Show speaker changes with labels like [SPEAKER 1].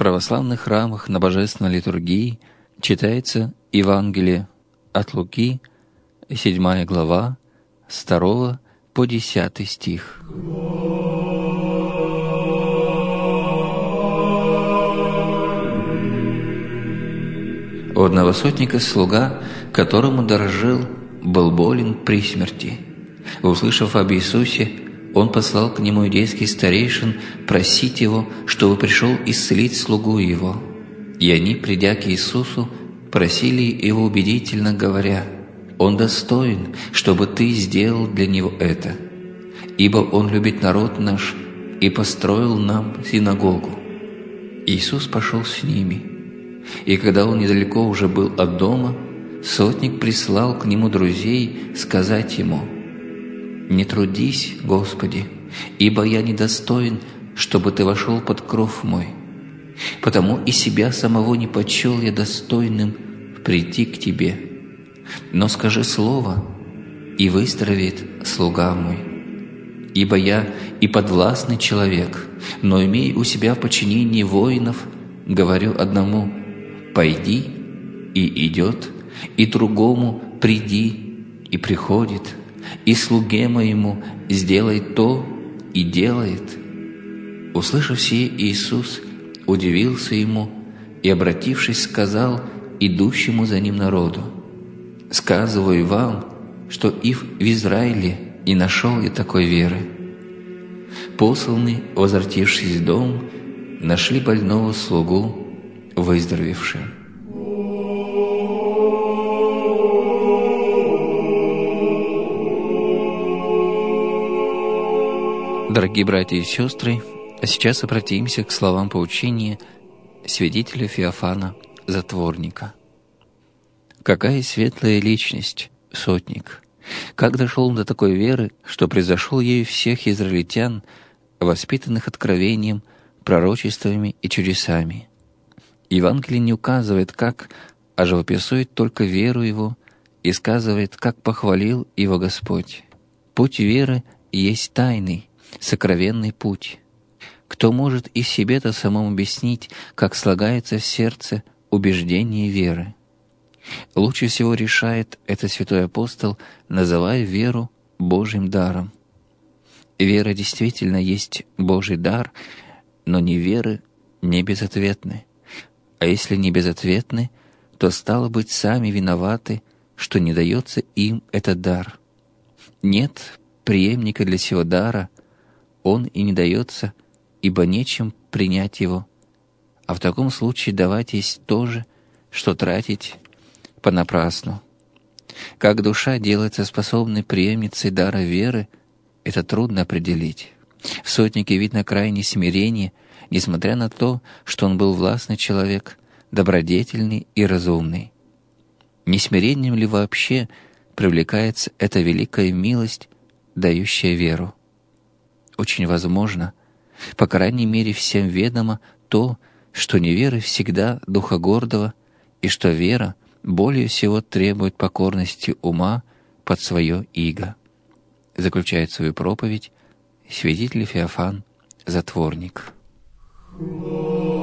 [SPEAKER 1] православных храмах на божественной литургии читается Евангелие от Луки, 7 глава, с 2 по 10 стих. У одного сотника слуга, которому дорожил, был болен при смерти. Услышав об Иисусе, он послал к нему иудейских старейшин просить его, чтобы пришел исцелить слугу его. И они, придя к Иисусу, просили его убедительно, говоря: «Он достоин, чтобы ты сделал для него это, ибо он любит народ наш и построил нам синагогу». Иисус пошел с ними. И когда он недалеко уже был от дома, сотник прислал к нему друзей сказать ему: «Не трудись, Господи, ибо я недостоин, чтобы ты вошел под кров мой. Потому и себя самого не почел я достойным прийти к тебе. Но скажи слово, и выздоровеет слуга мой. Ибо я и подвластный человек, но имея у себя в подчинении воинов, говорю одному: пойди, и идет, и другому: приди, и приходит, и слуге моему: сделай то, и делает». Услышав сие, Иисус удивился ему и, обратившись, сказал идущему за ним народу: «Сказываю вам, что и в Израиле не нашел я такой веры». Посланные, возвратившись в дом, нашли больного слугу выздоровевшим. Дорогие братья и сестры, сейчас обратимся к словам поучения святителя Феофана Затворника. Какая светлая личность, сотник! Как дошел он до такой веры, что превзошел ею всех израильтян, воспитанных откровением, пророчествами и чудесами. Евангелие не указывает как, а живописует только веру его и сказывает, как похвалил его Господь. Путь веры есть тайный, сокровенный путь. Кто может и себе-то самому объяснить, как слагается в сердце убеждение веры? Лучше всего решает это святой апостол, называя веру Божьим даром. Вера действительно есть Божий дар, но не веры не безответны. А если не безответны, то, стало быть, сами виноваты, что не дается им этот дар. Нет преемника для сего дара, он и не дается, ибо нечем принять его. А в таком случае давать есть то же, что тратить понапрасну. Как душа делается способной преемницей дара веры, это трудно определить. В сотнике видно крайнее смирение, несмотря на то, что он был властный человек, добродетельный и разумный. Не смирением ли вообще привлекается эта великая милость, дающая веру? Очень возможно, по крайней мере всем ведомо то, что невера всегда духа гордого, и что вера более всего требует покорности ума под свое иго. Заключает свою проповедь святитель Феофан Затворник.